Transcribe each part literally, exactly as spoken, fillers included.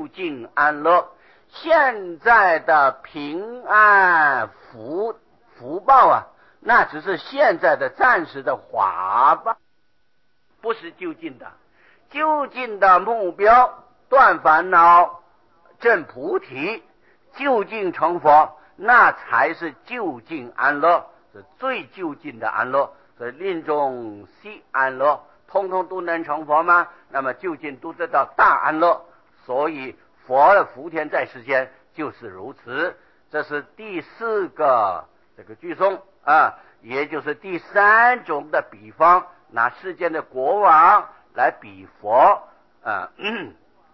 究竟安乐。现在的平安福福报啊，那只是现在的暂时的华报，不是究竟的。究竟的目标，断烦恼证菩提，究竟成佛，那才是究竟安乐，是最究竟的安乐。所以临终悉安乐，通通都能成佛吗？那么究竟都得到大安乐。所以佛的福田在世间就是如此。这是第四个这个句颂啊，也就是第三种的比方，拿世间的国王来比佛啊。嗯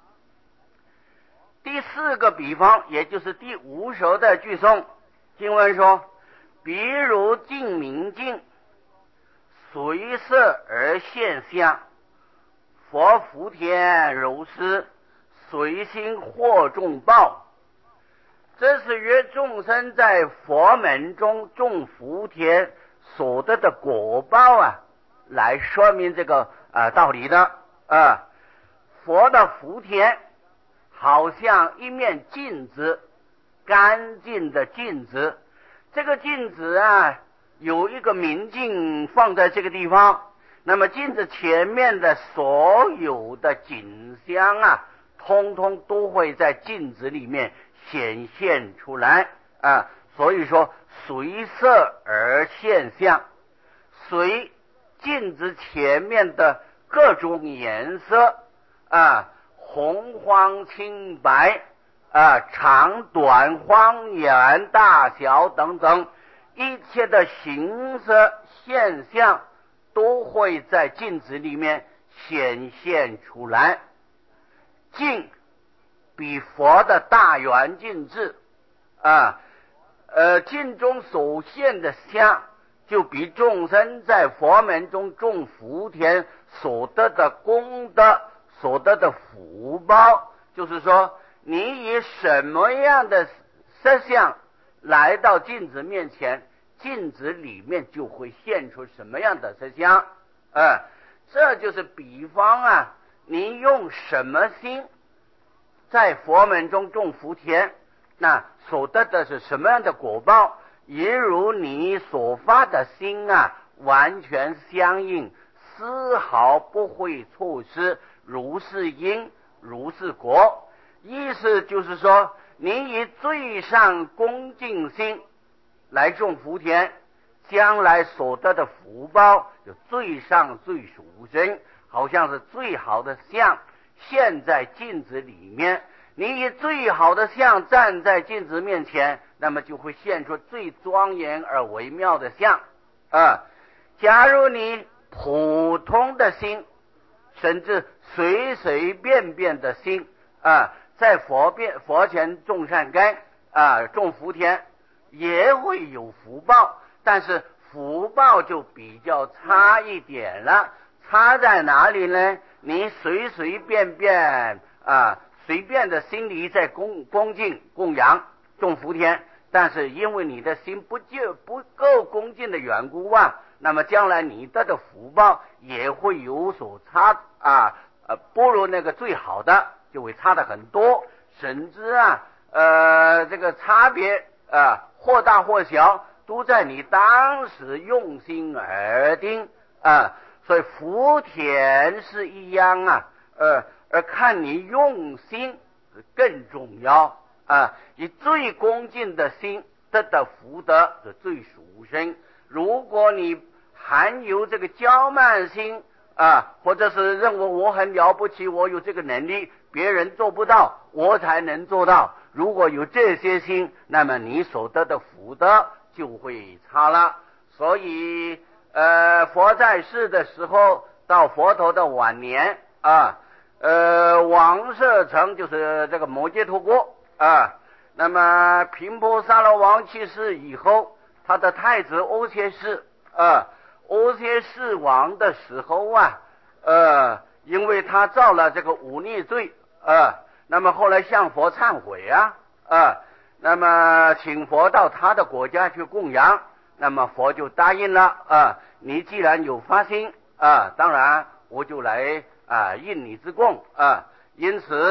第四个比方，也就是第五首的句颂，经文说：比如镜明镜，随色而现象，佛福田如是，随心获众报。这是约众生在佛门中种福田所得的果报啊，来说明这个呃道理的啊。佛的福田好像一面镜子，干净的镜子。这个镜子啊，有一个明镜放在这个地方，那么镜子前面的所有的景象啊，通通都会在镜子里面显现出来啊。所以说随色而现象，随镜子前面的各种颜色啊，红黄青白啊，长短方圆大小等等，一切的形色现象都会在镜子里面显现出来。镜比佛的大圆镜智啊，呃，镜中所现的相，就比众生在佛门中种福田所得的功德，所得的福报，就是说你以什么样的色相来到镜子面前，镜子里面就会现出什么样的色相。呃，这就是比方啊，你用什么心在佛门中种福田，那所得的是什么样的果报，也如你所发的心啊，完全相应，丝毫不会错失，如是因如是果。意思就是说，你以最上恭敬心来种福田，将来所得的福报就最上最殊胜，好像是最好的相现在镜子里面。你以最好的相站在镜子面前，那么就会现出最庄严而微妙的相啊。假如你普通的心，甚至随随便便的心啊，在佛边佛前种善根啊，种福田，也会有福报，但是福报就比较差一点了。差在哪里呢？你随随便便啊，随便的心里在恭恭敬供养种福田，但是因为你的心不就不够恭敬的缘故啊，那么将来你得的福报也会有所差啊，呃，不如那个最好的，就会差的很多，甚至啊，呃，这个差别啊，或大或小，都在你当时用心而定啊。所以福田是一样啊，呃，而看你用心更重要啊。以最恭敬的心得的福德是最殊胜。如果你含有这个骄慢心啊，或者是认为我很了不起，我有这个能力，别人做不到，我才能做到。如果有这些心，那么你所得的福德就会差了。所以呃，佛在世的时候，到佛陀的晚年啊，呃，王舍城就是这个摩揭陀国啊。那么频婆沙罗王去世以后，他的太子欧切士啊，欧切士王的时候啊，呃，因为他造了这个忤逆罪啊，那么后来向佛忏悔啊啊，那么请佛到他的国家去供养。那么佛就答应了啊，你既然有发心啊，当然我就来啊应你之供啊。因此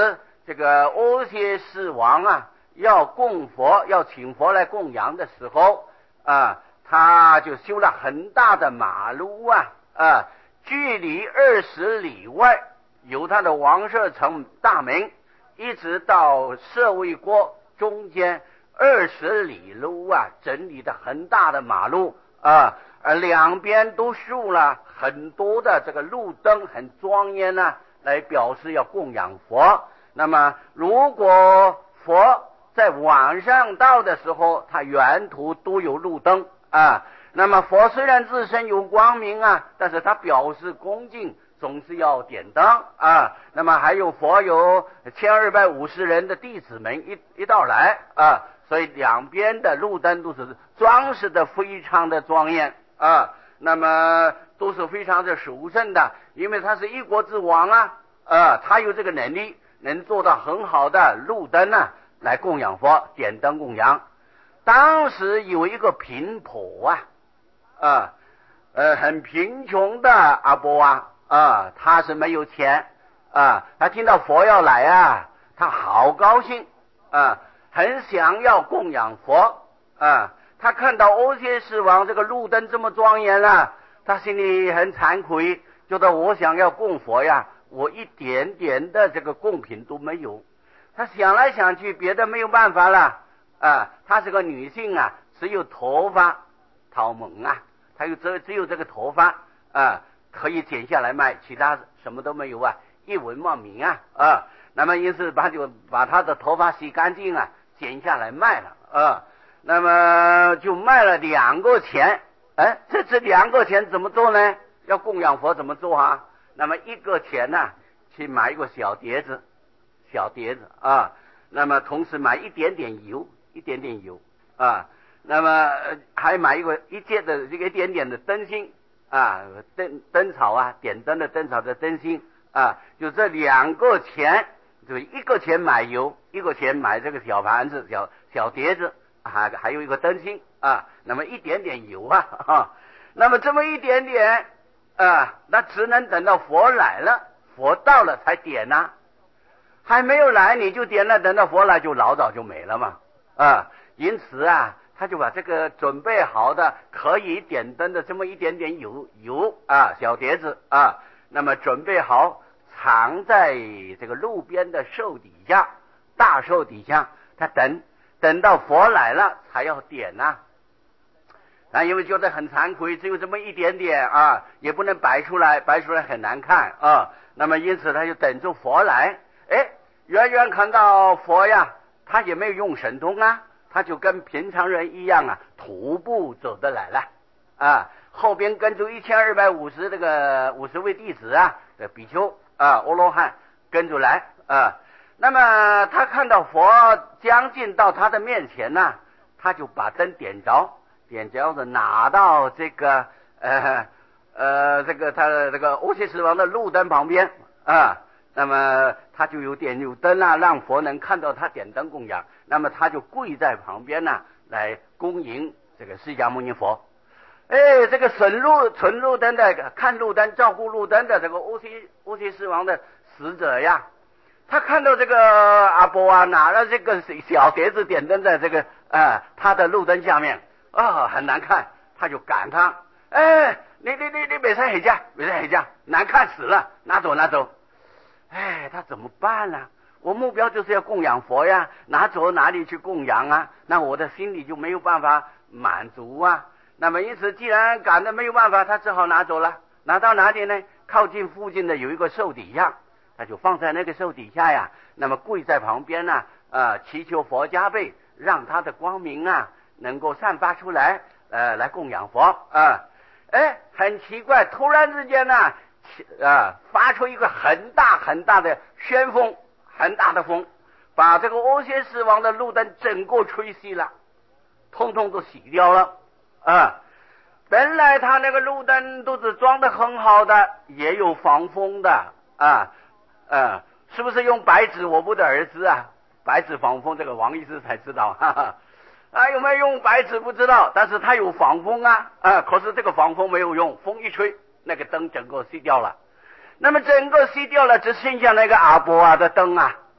这个欧谢世王啊要供佛，要请佛来供养的时候啊，他就修了很大的马路啊啊，距离二十里外由他的王舍城大门一直到舍卫国中间二十里路啊，整理的很大的马路啊，而两边都竖了很多的这个路灯，很庄严啊，来表示要供养佛。那么如果佛在晚上到的时候，他沿途都有路灯啊。那么佛虽然自身有光明啊，但是他表示恭敬，总是要点灯啊。那么还有佛有千二百五十人的弟子们一一道来啊，所以两边的路灯都是装饰的非常的庄严啊。那么都是非常的殊胜的，因为他是一国之王啊，啊，他有这个能力，能做到很好的路灯啊，来供养佛，点灯供养。当时有一个贫婆啊，啊，呃，很贫穷的阿波啊，啊，他是没有钱啊，他听到佛要来啊，他好高兴啊，很想要供养佛啊。他看到欧谢世王这个路灯这么庄严啊，他心里很惭愧，觉得我想要供佛呀，我一点点的这个贡品都没有。他想来想去，别的没有办法了啊。她是个女性啊，只有头发桃蒙啊，她有只只有这个头发啊，可以剪下来卖，其他什么都没有啊，一文莫名啊啊。那么因此把就把她的头发洗干净啊，剪下来卖了啊。那么就卖了两个钱，哎，这这两个钱怎么做呢？要供养佛怎么做啊？那么一个钱呢、啊，去买一个小碟子，小碟子啊，那么同时买一点点油，一点点油啊，那么还买一个一件的这个一点点的灯芯啊，灯灯草啊，点灯的灯草的灯芯啊，就这两个钱，就一个钱买油，一个钱买这个小盘子、小小碟子。还还有一个灯芯啊，那么一点点油啊，啊那么这么一点点啊，那只能等到佛来了，佛到了才点呐、啊，还没有来你就点了，等到佛来就老早就没了嘛啊，因此啊，他就把这个准备好的可以点灯的这么一点点油油啊小碟子啊，那么准备好藏在这个路边的树底下，大树底下，他等。等到佛来了才要点呐、啊，那因为觉得很惭愧，只有这么一点点啊，也不能摆出来，摆出来很难看啊。那么因此他就等着佛来，哎，远远看到佛呀，他也没有用神通啊，他就跟平常人一样啊，徒步走得来了啊。后边跟着一千二百五十这个五十位弟子啊，这比丘啊，阿罗汉跟着来啊。那么他看到佛将近到他的面前呢、啊，他就把灯点着，点着的拿到这个呃呃这个他的这个欧谢世王的路灯旁边啊，那么他就有点有灯啊，让佛能看到他点灯供养。那么他就跪在旁边呢、啊，来恭迎这个释迦牟尼佛。哎，这个损路存路灯的看路灯照顾路灯的这个欧谢欧谢世王的使者呀。他看到这个阿波啊拿了这个小碟子点灯在这个啊他的路灯下面啊、哦、很难看，他就赶他，哎，你你你你别再回家，别再回家，难看死了，拿走拿走。哎，他怎么办呢、啊？我目标就是要供养佛呀，拿走哪里去供养啊？那我的心里就没有办法满足啊。那么因此既然赶得没有办法，他只好拿走了。拿到哪里呢？靠近附近的有一个树底下。他就放在那个树底下呀，那么跪在旁边呢、啊，呃，祈求佛加倍，让他的光明啊能够散发出来，呃，来供养佛啊。哎，很奇怪，突然之间呢，啊、呃，发出一个很大很大的旋风，很大的风，把这个欧谢世王的路灯整个吹熄了，通通都洗掉了啊。本来他那个路灯都是装得很好的，也有防风的啊。呃，是不是用白纸？我不的儿子啊，白纸防风，这个王医师才知道，哈哈。啊，有没有用白纸不知道，但是他有防风啊，啊，可是这个防风没有用，风一吹，那个灯整个熄掉了。那么整个熄掉了，只剩下那个阿波啊的灯啊，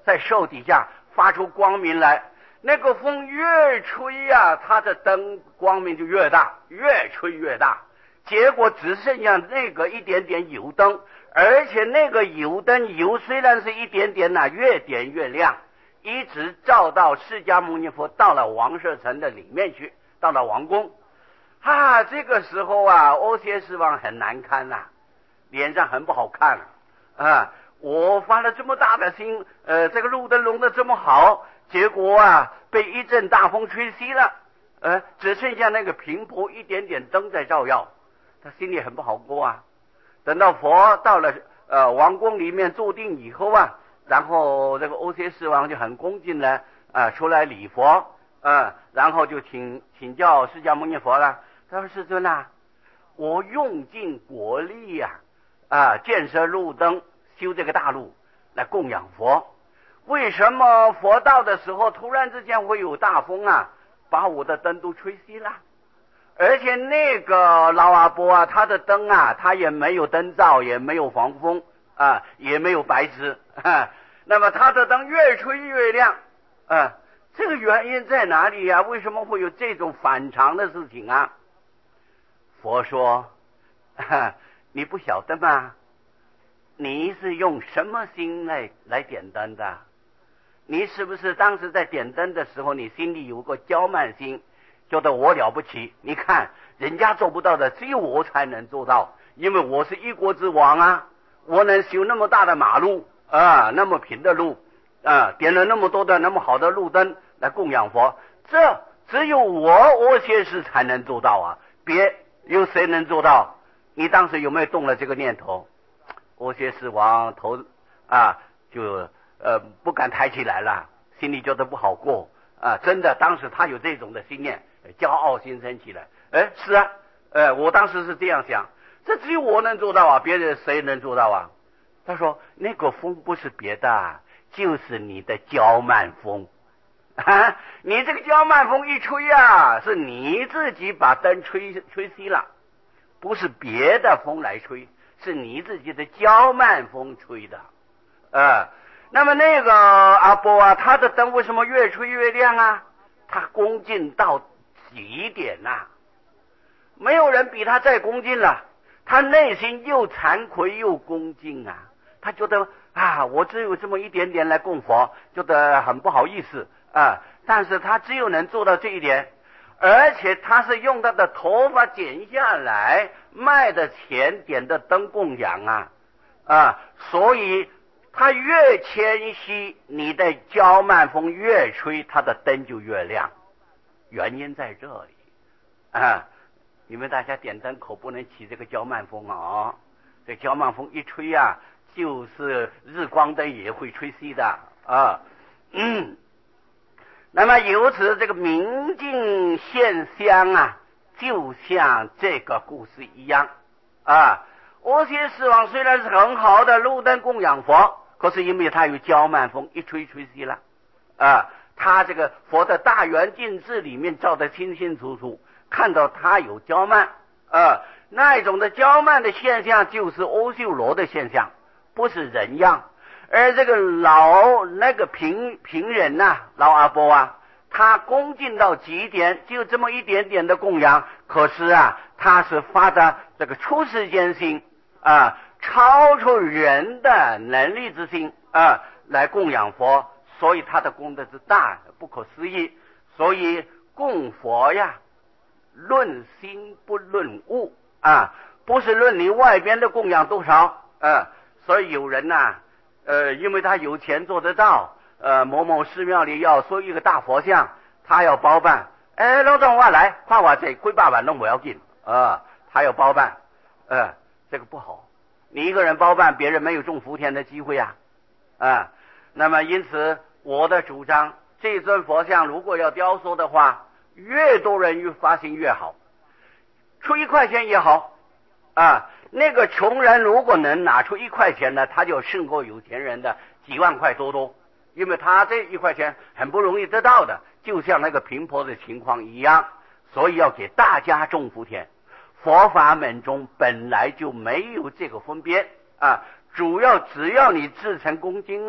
在手底下发出光明来。那个风越吹呀、啊，它的灯光明就越大，越吹越大。结果只剩下那个一点点油灯，而且那个油灯油虽然是一点点呐、啊，越点越亮，一直照到释迦牟尼佛到了王舍城的里面去，到了王宫。啊，这个时候啊，欧谢斯王很难堪呐、啊，脸上很不好看啊。我发了这么大的心，呃，这个路灯弄得这么好，结果啊，被一阵大风吹熄了，呃，只剩下那个频婆一点点灯在照耀，他心里很不好过啊。等到佛到了呃王宫里面坐定以后啊，然后这个欧谢斯王就很恭敬的啊、呃、出来礼佛，啊、呃，然后就请请教释迦牟尼佛了。他说：“世尊啊，我用尽国力呀、啊，啊，建设路灯。”修这个大路来供养佛，为什么佛到的时候突然之间会有大风啊，把我的灯都吹熄了？而且那个老阿伯啊，他的灯啊，他也没有灯罩，也没有防风啊，也没有白纸啊，那么他的灯越吹越亮啊，这个原因在哪里呀、啊？为什么会有这种反常的事情啊？佛说，啊、你不晓得吗？你是用什么心来来点灯的？你是不是当时在点灯的时候，你心里有个骄慢心，觉得我了不起？你看人家做不到的，只有我才能做到，因为我是一国之王啊！我能修那么大的马路啊，那么平的路啊，点了那么多的那么好的路灯来供养佛，这只有我欧谢斯才能做到啊！别有谁能做到？你当时有没有动了这个念头？欧谢斯王头啊，就呃不敢抬起来了，心里觉得不好过啊！真的，当时他有这种的心念，骄傲心升起来。哎，是啊，呃，我当时是这样想，这只有我能做到啊，别人谁能做到啊？他说那个风不是别的，就是你的骄慢风啊！你这个骄慢风一吹啊，是你自己把灯吹吹熄了，不是别的风来吹。是你自己的骄慢风吹的，呃，那么那个阿波啊，他的灯为什么越吹越亮啊？他恭敬到极点呐、啊，没有人比他再恭敬了。他内心又惭愧又恭敬啊，他觉得啊，我只有这么一点点来供佛，觉得很不好意思啊。但是他只有能做到这一点。而且他是用他的头发剪下来卖的钱点的灯供养啊啊，所以他越谦虚，你的骄慢风越吹，他的灯就越亮。原因在这里啊！你们大家点灯可不能起这个骄慢风啊！这骄慢风一吹啊，就是日光灯也会吹熄的啊。嗯。那么由此这个明镜现香啊，就像这个故事一样啊。欧谢斯王虽然是很好的路灯供养佛，可是因为他有骄慢风一吹吹熄了啊。他这个佛的大圆镜智里面照得清清楚楚，看到他有骄慢啊，那一种的骄慢的现象就是欧修罗的现象，不是人样。而这个老那个平平人呐、啊，老阿伯啊，他恭敬到极点，就这么一点点的供养，可是啊，他是发的这个出世间心啊，超出人的能力之心啊，来供养佛，所以他的功德之大，不可思议。所以供佛呀，论心不论物啊，不是论你外边的供养多少啊。所以有人呐、啊。呃，因为他有钱做得到，呃，某某寺庙里要说一个大佛像，他要包办。哎，老总话来，看我这几百万都不要紧啊，他要包办，呃，这个不好。你一个人包办，别人没有中福田的机会啊，啊。那么因此，我的主张，这尊佛像如果要雕塑的话，越多人越发心越好，出一块钱也好啊。那个穷人如果能拿出一块钱呢，他就胜过有钱人的几万块多多，因为他这一块钱很不容易得到的，就像那个贫婆的情况一样。所以要给大家种福田。佛法门中本来就没有这个分别啊，主要只要你至诚恭敬啊，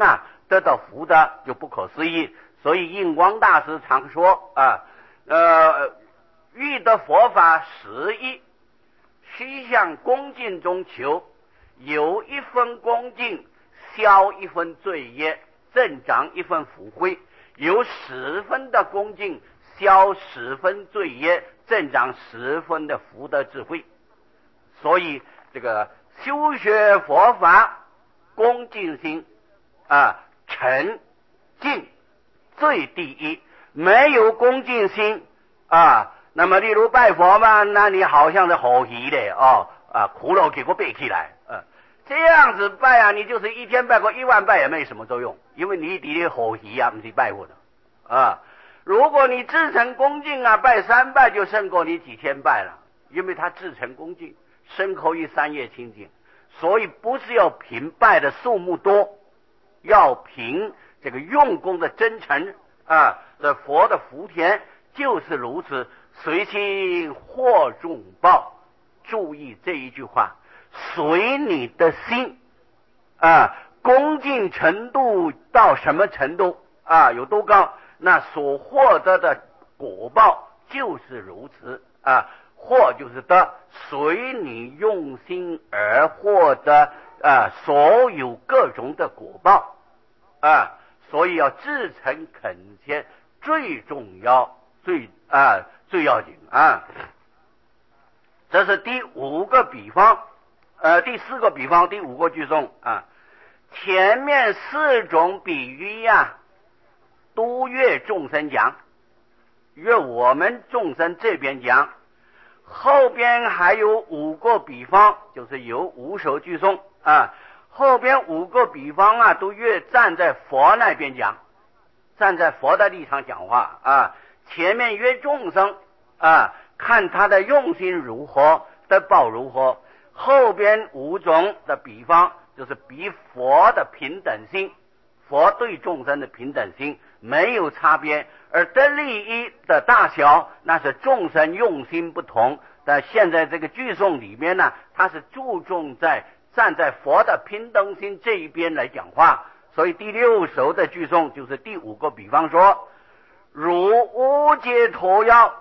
得到福德就不可思议。所以印光大师常说啊，呃，欲得佛法实义，须向恭敬中求，有一分恭敬，消一分罪业，增长一分福慧；有十分的恭敬，消十分罪业，增长十分的福德智慧。所以这个修学佛法，恭敬心啊，诚敬最第一。没有恭敬心啊，那么例如拜佛嘛，那你好像是好奇的哦啊，苦肉给我背起来，呃、啊，这样子拜啊，你就是一天拜过一万拜也没什么作用，因为你底的好奇啊，不是拜佛的啊。如果你至诚恭敬啊，拜三拜就胜过你几千拜了，因为他至诚恭敬，身口意三业清净。所以不是要凭拜的数目多，要凭这个用功的真诚啊。这佛的福田就是如此，随心获众报。注意这一句话，随你的心啊，恭敬程度到什么程度啊，有多高，那所获得的果报就是如此啊。获就是得，随你用心而获得啊，所有各种的果报啊。所以要至诚恳切最重要，最啊最要紧啊。这是第五个比方，呃，第四个比方，第五个句诵啊。前面四种比喻呀、啊，都越众生讲，越我们众生这边讲。后边还有五个比方，就是有五首句诵啊。后边五个比方啊，都越站在佛那边讲，站在佛的立场讲话啊。前面约众生啊，看他的用心如何，得报如何。后边五种的比方，就是比佛的平等心，佛对众生的平等心没有差别，而得利益的大小，那是众生用心不同。但现在这个句诵里面呢，它是注重在站在佛的平等心这一边来讲话。所以第六首的句诵就是第五个比方说，如无解脱药，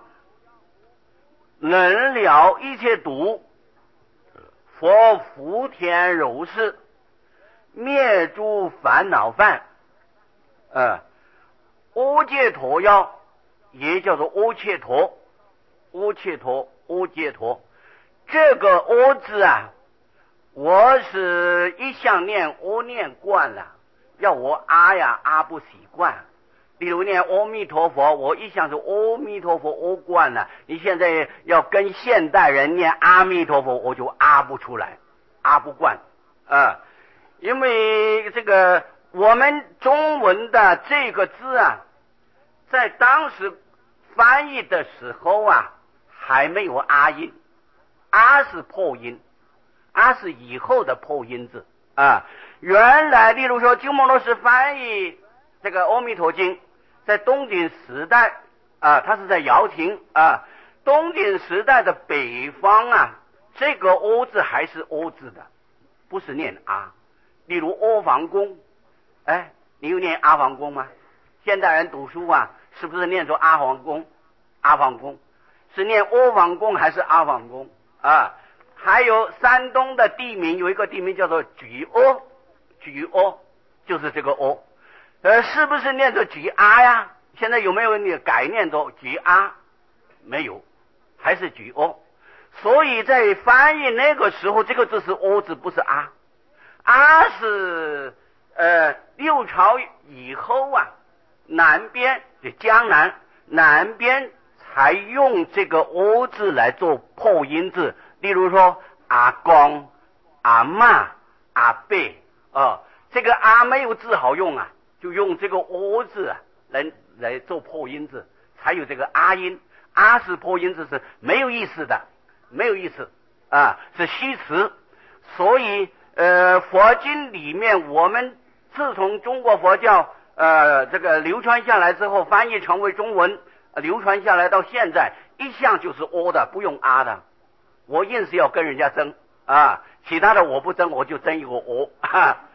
能了一切毒，佛福田如是，灭诸烦恼犯。呃，阿解脱药也叫做阿切陀，阿切陀，阿解脱。这个阿字啊，我是一向念阿念惯了，要我阿呀阿不习惯。比如念阿弥陀佛，我一向是阿弥陀佛阿惯了，你现在要跟现代人念阿弥陀佛，我就阿不出来，阿不惯啊。因为这个我们中文的这个字啊，在当时翻译的时候啊，还没有阿音，阿是破音，阿是以后的破音字啊。原来例如说鸠摩罗什翻译这个阿弥陀经，在东晋时代啊，它是在瑶亭啊，东晋时代的北方啊，这个阿字还是阿字的，不是念阿。例如阿房宫，哎，你有念阿房宫吗？现代人读书啊，是不是念作阿房宫？阿房宫是念阿房宫还是阿房宫啊？还有山东的地名，有一个地名叫做举阿，举阿就是这个阿，呃，是不是念作举阿呀？现在有没有你改念作举阿？没有，还是举阿。所以在翻译那个时候，这个字是阿字，不是阿。阿是呃六朝以后啊，南边就江南南边才用这个阿字来做破音字。例如说阿公、阿嬷、阿伯啊，这个阿没有字好用啊，就用这个阿字啊来来做破音字，才有这个阿音。阿是破音字是没有意思的，没有意思啊，是虚词。所以呃，佛经里面，我们自从中国佛教呃这个流传下来之后，翻译成为中文，呃、流传下来到现在，一向就是阿的，不用阿的。我硬是要跟人家争啊，其他的我不争，我就争一个阿，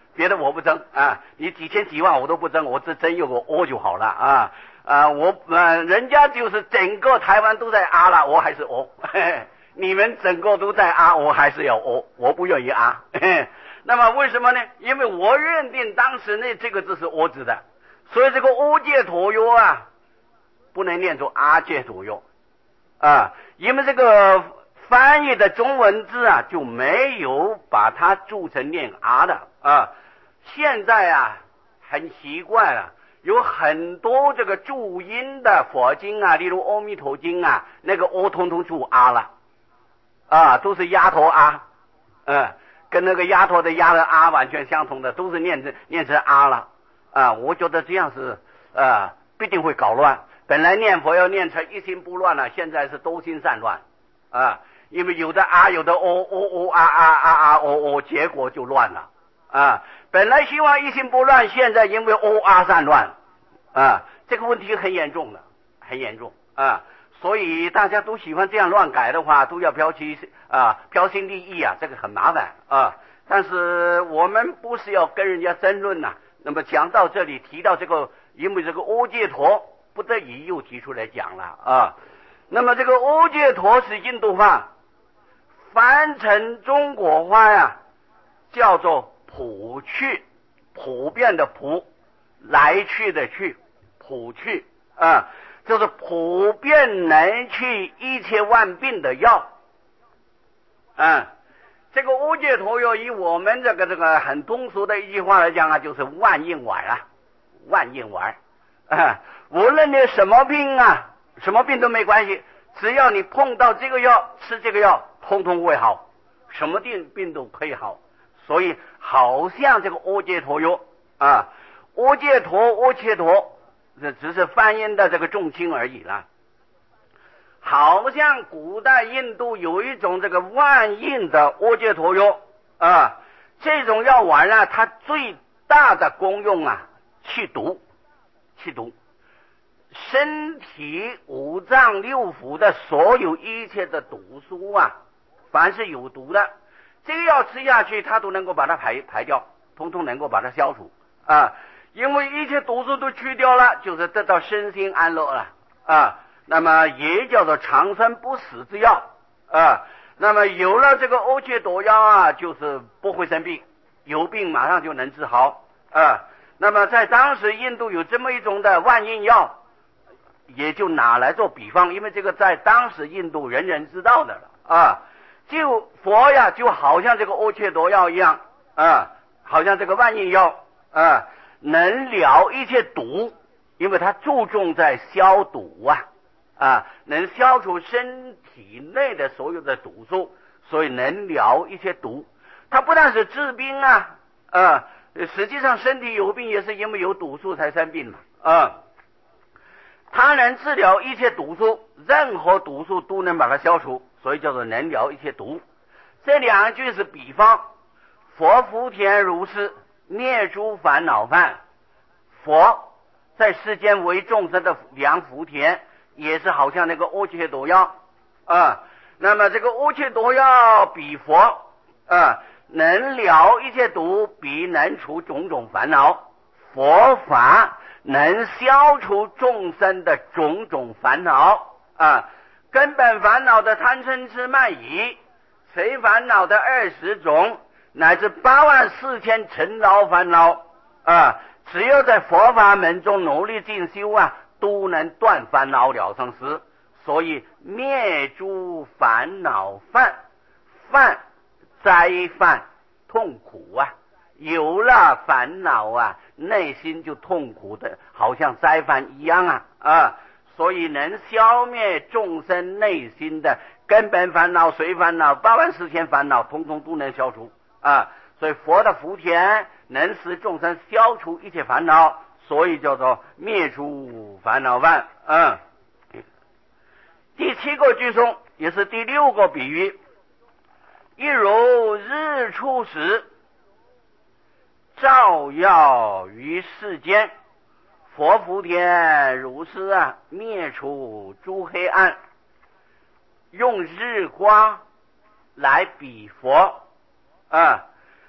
别的我不争啊，你几千几万我都不争，我只争有个哦就好了啊啊，我呃人家就是整个台湾都在啊了，我还是哦，嘿嘿，你们整个都在啊，我还是要哦，我不愿意啊。嘿嘿，那么为什么呢？因为我认定当时那这个字是哦字的，所以这个哦戒陀哟啊，不能念作阿戒陀哟啊，因为这个翻译的中文字啊就没有把它注成念啊的啊。现在啊很奇怪了，有很多这个注音的佛经啊，例如阿弥陀经啊，那个哦通通注啊了啊，都是丫头啊，嗯，跟那个丫头的丫的啊完全相同的，都是念成念成啊了啊。我觉得这样是啊必定会搞乱。本来念佛要念成一心不乱了，现在是多心散乱啊，因为有的啊有的哦哦哦啊啊啊啊哦哦，结果就乱了啊。本来希望一心不乱，现在因为哦啊散乱啊，这个问题很严重的，很严重啊。所以大家都喜欢这样乱改的话，都要标新啊标新立异啊，这个很麻烦啊。但是我们不是要跟人家争论呐、啊。那么讲到这里提到这个，因为这个阿戒陀不得已又提出来讲了啊。那么这个阿戒陀是印度话，翻成中国话呀，叫做普去，普遍的普，来去的去，普去啊，就是普遍能去一切万病的药啊。这个阿戒陀药以我们这个这个很通俗的一句话来讲啊，就是万应丸啊，万应丸啊，无论你什么病啊，什么病都没关系，只要你碰到这个药，吃这个药，通通会好，什么病病都可以好。所以好像这个阿戒陀药啊，阿戒陀、阿切陀，这只是翻音的这个重轻而已啦。好像古代印度有一种这个万应的阿戒陀药啊，这种药丸呢，它最大的功用啊，去毒，去毒。身体五脏六腑的所有一切的毒素啊，凡是有毒的，这个药吃下去，它都能够把它排排掉，通通能够把它消除啊。因为一切毒素都去掉了，就是得到身心安乐了啊。那么也叫做长生不死之药啊。那么有了这个阿戒陀药啊，就是不会生病，有病马上就能治好啊。那么在当时印度有这么一种的万应药，也就拿来做比方，因为这个在当时印度人人知道的了啊。就佛呀，就好像这个阿戒陀药一样啊，好像这个万应药啊，能了一切毒，因为它注重在消毒啊啊，能消除身体内的所有的毒素，所以能了一切毒。它不但是治病啊啊，实际上身体有病也是因为有毒素才生病嘛啊。它能治疗一切毒素，任何毒素都能把它消除，所以叫做能疗一切毒。这两句是比方，佛福田如是，灭诸烦恼犯。佛在世间为众生的良福田，也是好像那个阿戒陀药啊。那么这个阿戒陀药比佛啊，能疗一切毒，比能除种种烦恼。佛法能消除众生的种种烦恼啊，根本烦恼的贪嗔痴慢疑，随烦恼的二十种，乃至八万四千尘劳烦恼啊，只有在佛法门中努力进修啊，都能断烦恼了生死。所以灭诸烦恼犯，犯灾犯痛苦啊，有了烦恼啊，内心就痛苦的好像灾犯一样啊啊！所以能消灭众生内心的根本烦恼、随烦恼、八万四千烦恼，通通都能消除啊！所以佛的福田能使众生消除一切烦恼，所以叫做灭除烦恼犯。嗯，第七个句颂也是第六个比喻，一如日出时，照耀于世间，佛福田如是啊，灭除诸黑暗。用日光来比佛啊，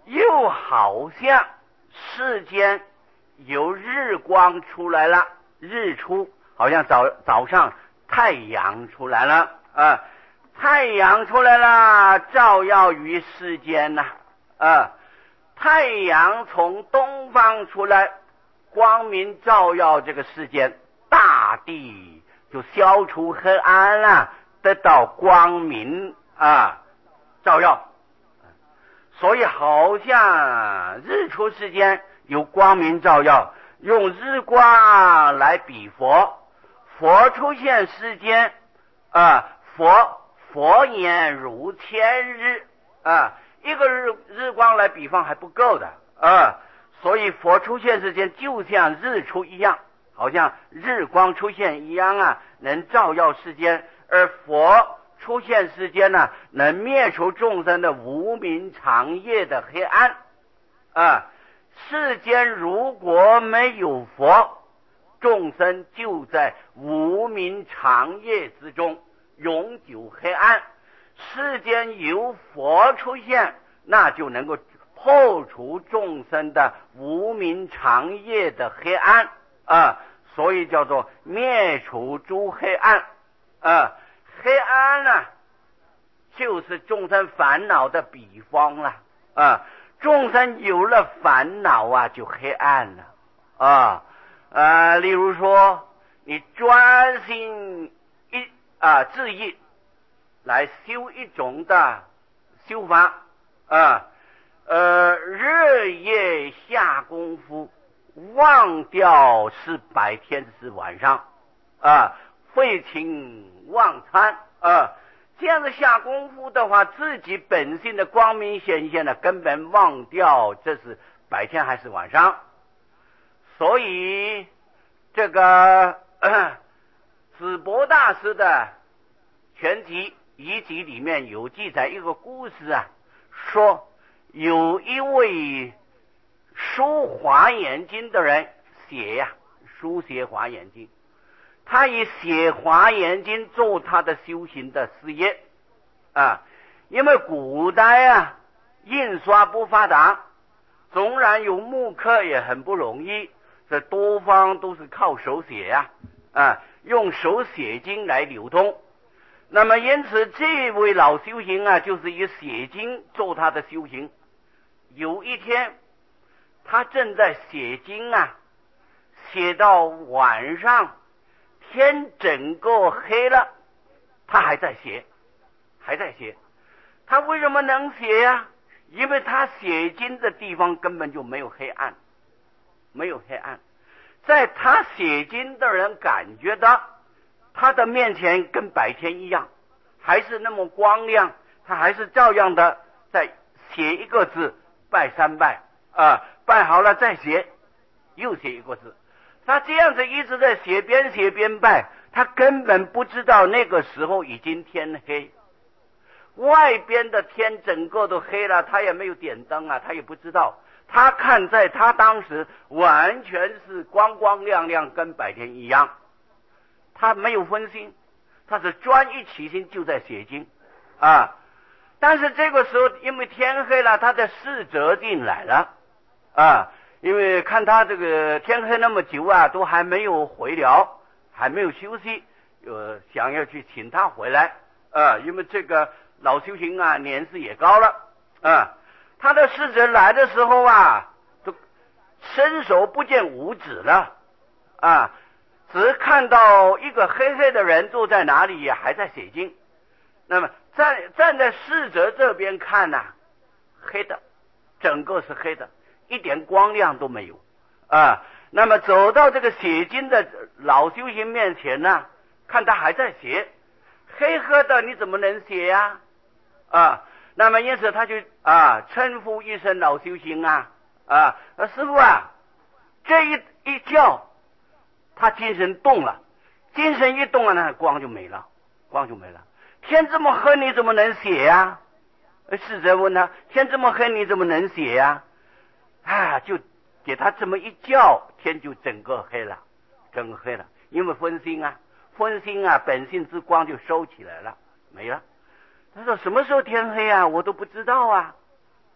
又好像世间有日光出来了，日出，好像早早上太阳出来了啊，太阳出来了，照耀于世间呐啊，太阳从东方出来，光明照耀这个世间，大地就消除黑暗了，得到光明啊照耀。所以好像日出世间有光明照耀，用日光来比佛，佛出现世间啊，佛佛眼如千日啊，一个日日光来比方还不够的啊，所以佛出现世间就像日出一样，好像日光出现一样啊，能照耀世间，而佛出现世间呢，能灭除众生的无明长夜的黑暗啊！世间如果没有佛，众生就在无明长夜之中，永久黑暗。世间有佛出现，那就能够破除众生的无明长夜的黑暗啊！所以叫做灭除诸黑暗啊！黑暗呢、啊，就是众生烦恼的比方了啊！众生有了烦恼啊，就黑暗了啊！呃，例如说，你专心一啊志意来修一种的修法啊，呃，日夜下功夫，忘掉是白天是晚上啊，废寝忘餐啊，这样子下功夫的话，自己本性的光明显现呢，根本忘掉这是白天还是晚上。所以这个呃子博大师的全集遗集里面有记载一个故事啊，说有一位书华严经的人写呀、啊，书写华严经，他以写华严经做他的修行的事业啊，因为古代啊印刷不发达，纵然有木刻也很不容易，这多方都是靠手写呀 啊, 啊，用手写经来流通。那么因此这位老修行啊，就是以写经做他的修行。有一天他正在写经啊，写到晚上天整个黑了，他还在写还在写他为什么能写呀、啊？因为他写经的地方根本就没有黑暗，没有黑暗，在他写经的人感觉到他的面前跟白天一样，还是那么光亮，他还是照样的在写一个字，拜三拜啊，拜好了再写，又写一个字，他这样子一直在写，边写边拜，他根本不知道那个时候已经天黑，外边的天整个都黑了，他也没有点灯啊，他也不知道。他看在他当时完全是光光亮亮，跟白天一样，他没有分心，他是专一起心就在写经啊。但是这个时候因为天黑了，他的侍者进来了啊，因为看他这个天黑那么久啊，都还没有回了，还没有休息，呃，想要去请他回来啊，因为这个老修行啊，年事也高了啊。他的侍者来的时候啊，都伸手不见五指了啊，只看到一个黑黑的人坐在哪里，还在写经。那么站站在侍者这边看呐、啊，黑的，整个是黑的，一点光亮都没有啊。那么走到这个写经的老修行面前呢、啊，看他还在写，黑黑的你怎么能写呀、啊？啊，那么因此他就啊称呼一声老修行啊啊，师父啊，这一一叫他精神动了，精神一动了，那光就没了，光就没了。天这么黑你怎么能写呀、啊？侍者问他，天这么黑你怎么能写呀、啊？啊，就给他这么一叫，天就整个黑了，整个黑了，因为分心啊，分心啊，本性之光就收起来了，没了。他说什么时候天黑啊？我都不知道啊。呃，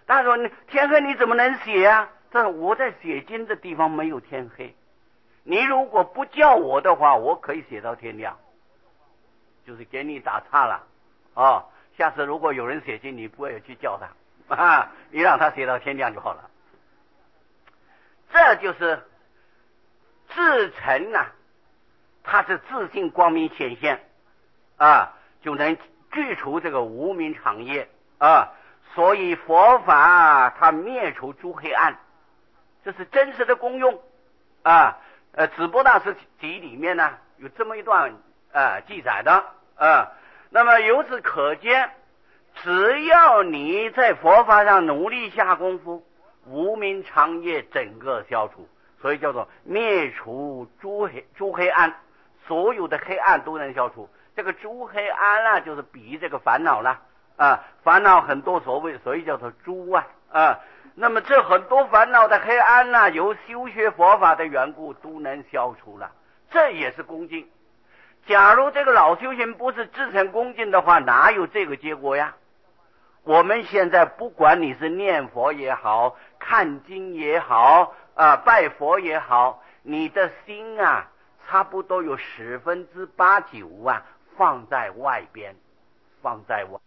他说天黑你怎么能写啊？这是我在写经的地方没有天黑，你如果不叫我的话，我可以写到天亮，就是给你打岔了哦。下次如果有人写经，你不要去叫他啊，你让他写到天亮就好了。这就是自成啊，他是自性光明显现啊，就能具除这个无明长夜啊。所以佛法它灭除诸黑暗，这是真实的功用啊。呃，《紫波大师集》里面呢有这么一段啊记载的啊。那么由此可见，只要你在佛法上努力下功夫，无明长夜整个消除，所以叫做灭除诸黑诸黑暗，所有的黑暗都能消除。这个诸黑暗啊，就是比喻这个烦恼啦啊，烦恼很多所谓，所以叫做诸啊啊。那么这很多烦恼的黑暗呢、啊，由修学佛法的缘故都能消除了，这也是恭敬。假如这个老修行不是至诚恭敬的话，哪有这个结果呀？我们现在不管你是念佛也好，看经也好啊，拜佛也好，你的心啊差不多有十分之八九啊放在外边，放在外